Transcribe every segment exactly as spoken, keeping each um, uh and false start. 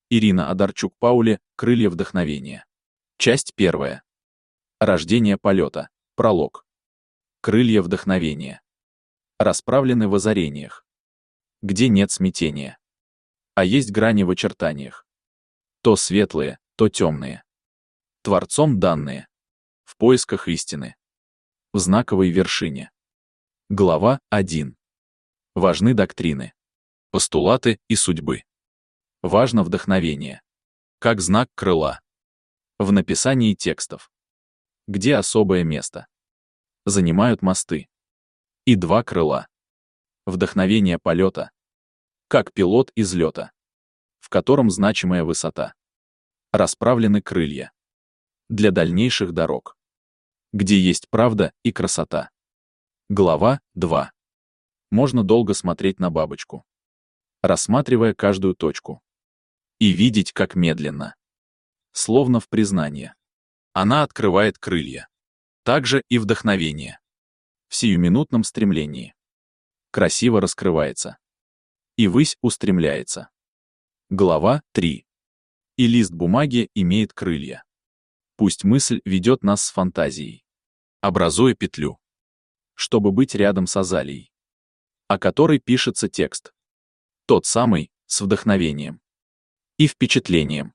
Ирина Одарчук-Паули, «Крылья вдохновения». Часть первая. Рождение полета. Пролог. Крылья вдохновения. Расправлены в озарениях, где нет смятения, а есть грани в очертаниях. То светлые, то темные. Творцом данные. В поисках истины. В знаковой вершине. Глава один. Важны доктрины, постулаты и судьбы. Важно вдохновение. Как знак крыла. В написании текстов. Где особое место. Занимают мосты. И два крыла. Вдохновение полета. Как пилот излета. В котором значимая высота. Расправлены крылья. Для дальнейших дорог. Где есть правда и красота. Глава два. Можно долго смотреть на бабочку, рассматривая каждую точку. И видеть, как медленно, словно в признание, она открывает крылья. Также и вдохновение. В сиюминутном стремлении. Красиво раскрывается. И ввысь устремляется. Глава три. И лист бумаги имеет крылья. Пусть мысль ведет нас с фантазией, образуя петлю, чтобы быть рядом с азалией, о которой пишется текст. Тот самый, с вдохновением и впечатлением.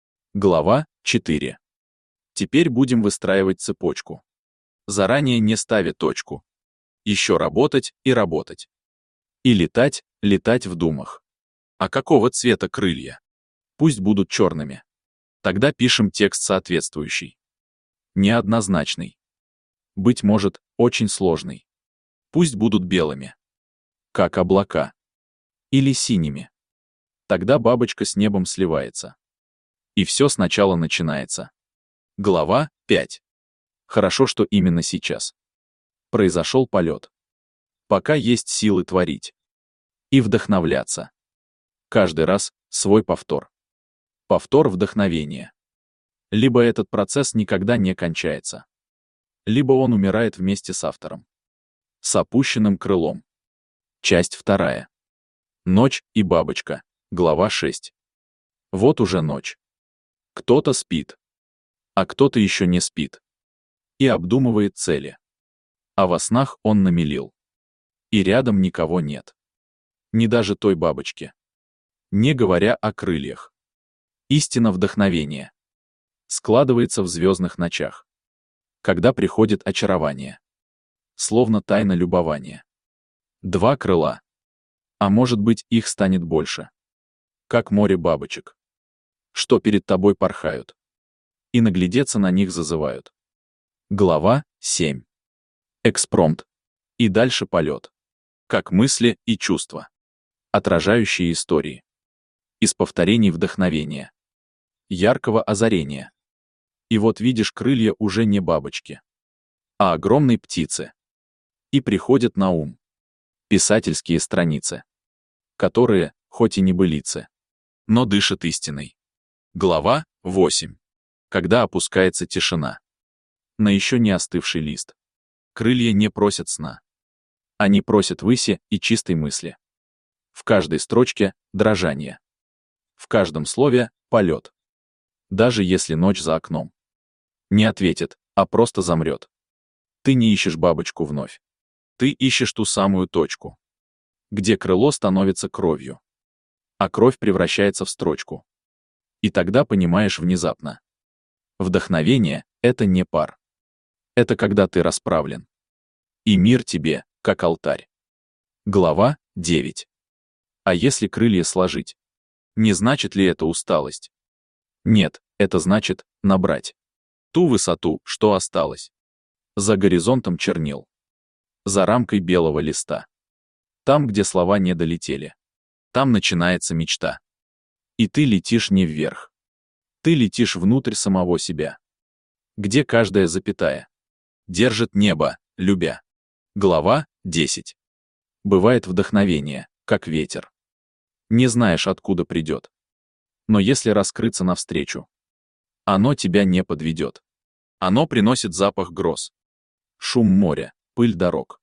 Глава четыре. Теперь будем выстраивать цепочку. Заранее не ставя точку. Еще работать и работать. И летать, летать в думах. А какого цвета крылья? Пусть будут черными. Тогда пишем текст соответствующий. Неоднозначный. Быть может, очень сложный. Пусть будут белыми. Как облака. Или синими. Тогда бабочка с небом сливается. И все сначала начинается. Глава пять. Хорошо, что именно сейчас произошел полет. Пока есть силы творить. И вдохновляться. Каждый раз свой повтор. Повтор вдохновения. Либо этот процесс никогда не кончается. Либо он умирает вместе с автором. С опущенным крылом. Часть вторая. Ночь и бабочка. Глава шесть. Вот уже ночь. Кто-то спит, а кто-то еще не спит. И обдумывает цели. А во снах он намелил. И рядом никого нет. Ни даже той бабочки. Не говоря о крыльях. Истина вдохновения. Складывается в звездных ночах. Когда приходит очарование. Словно тайна любования. Два крыла. А может быть, их станет больше. Как море бабочек, что перед тобой порхают. И наглядеться на них зазывают. Глава семь. Экспромт. И дальше полет. Как мысли и чувства. Отражающие истории. Из повторений вдохновения. Яркого озарения. И вот видишь крылья уже не бабочки, а огромной птицы. И приходят на ум писательские страницы, которые, хоть и не былицы, но дышат истиной. Глава восемь. Когда опускается тишина на еще не остывший лист. Крылья не просят сна. Они просят выси и чистой мысли. В каждой строчке — дрожание. В каждом слове — полет. Даже если ночь за окном не ответит, а просто замрет. Ты не ищешь бабочку вновь. Ты ищешь ту самую точку, где крыло становится кровью, а кровь превращается в строчку. И тогда понимаешь внезапно. Вдохновение — это не пар. Это когда ты расправлен. И мир тебе, как алтарь. Глава девять. А если крылья сложить? Не значит ли это усталость? Нет, это значит набрать ту высоту, что осталось. За горизонтом чернил. За рамкой белого листа. Там, где слова не долетели. Там начинается мечта. И ты летишь не вверх. Ты летишь внутрь самого себя. Где каждая запятая держит небо, любя. Глава десять. Бывает вдохновение, как ветер. Не знаешь, откуда придет. Но если раскрыться навстречу, оно тебя не подведет. Оно приносит запах гроз, шум моря, пыль дорог.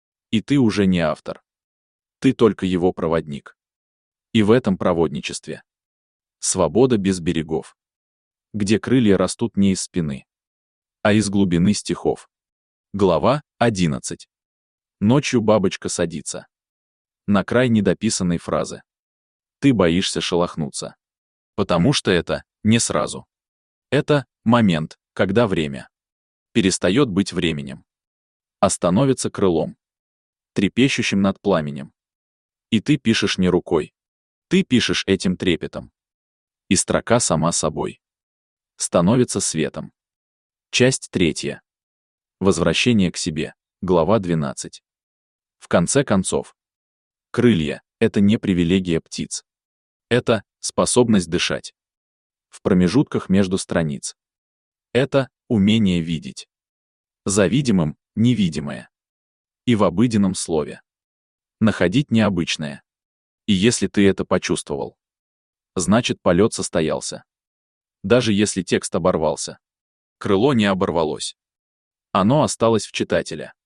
И ты уже не автор. Ты только его проводник. И в этом проводничестве Свобода без берегов. Где крылья растут не из спины, а из глубины стихов. Глава одиннадцать. Ночью бабочка садится на край недописанной фразы. Ты боишься шелохнуться. Потому что это не сразу. Это момент, когда время перестает быть временем, а становится крылом, трепещущим над пламенем. И ты пишешь не рукой. Ты пишешь этим трепетом. И строка сама собой становится светом. Часть третья. Возвращение к себе. Глава двенадцать. В конце концов, крылья — это не привилегия птиц. Это способность дышать в промежутках между страниц. Это умение видеть за видимым невидимое и в обыденном слове находить необычное. И если ты это почувствовал, значит, полет состоялся. Даже если текст оборвался, крыло не оборвалось. Оно осталось в читателя.